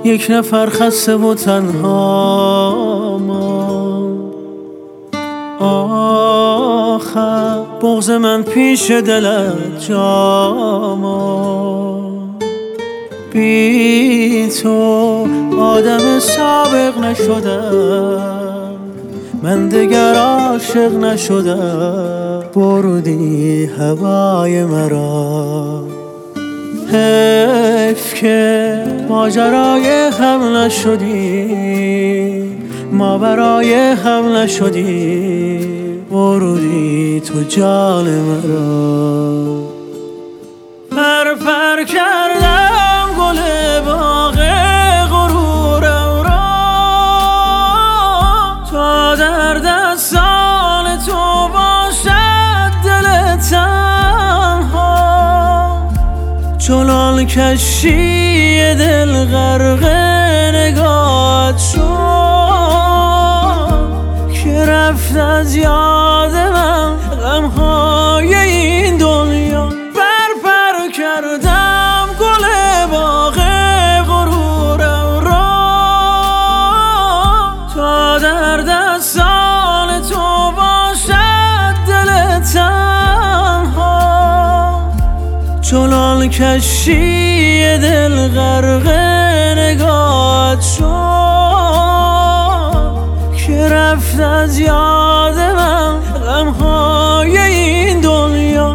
یک نفر خسته و تنها ما. آخر بغض من پیش دلت جاما، بی تو آدم سابق نشدم، من دگر عاشق نشدم. بردی هوای مرا، حیف که ماجرای هم نشدی، ما برای هم نشدی. بردی تو جان مرا. پر پر کردم گل باغ غرورم را، تا در دستان تو باشد دل تنها. چنان کشتی دل غرق نگاهت شد که رفت از یاد من غمهای این دنیا. پر کردم گل باغ غرورم را، تا در دستان تو باشد دل تنها. چنان کشتی دل غرق نگاهت شد که رفت از یاد من غمهای این دنیا.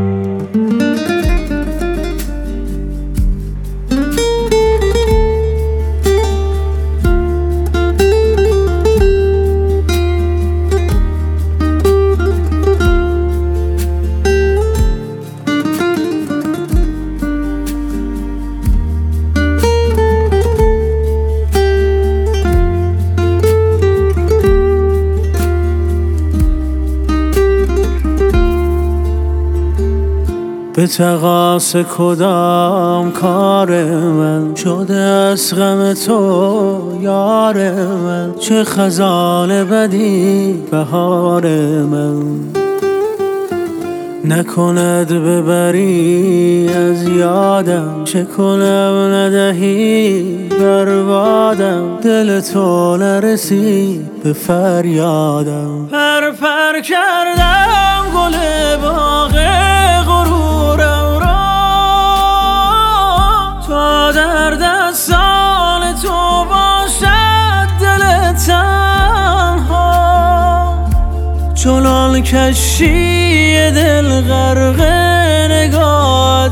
به تقاص کدام کار من شده از غم تو یار من؟ چه خزان بدی بهار من، نکند ببری از یادم. چه کنم ندهی بربادم، دل تو نرسید به فریادم. پر پر کردم گل باغ غرورم را، تا در دستان تو باشد دل تنها. چنان کشتی دل غرق نگاهت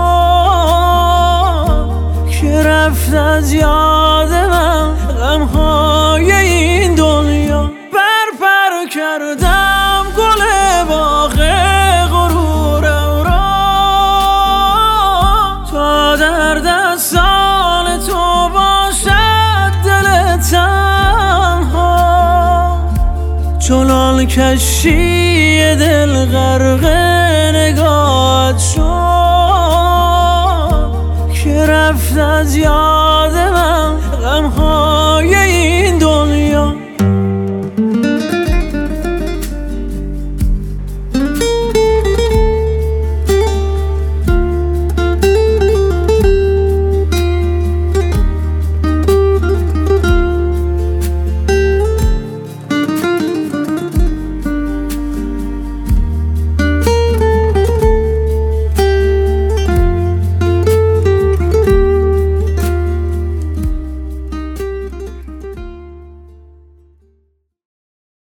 شد که رفت از یاد من غمهای این دنیا. پر کردم گل باغ غرورم را، تا در دستان تو باشد دل تنها. چنان کشتی دل غرق نگاهت شد که رفت از یاد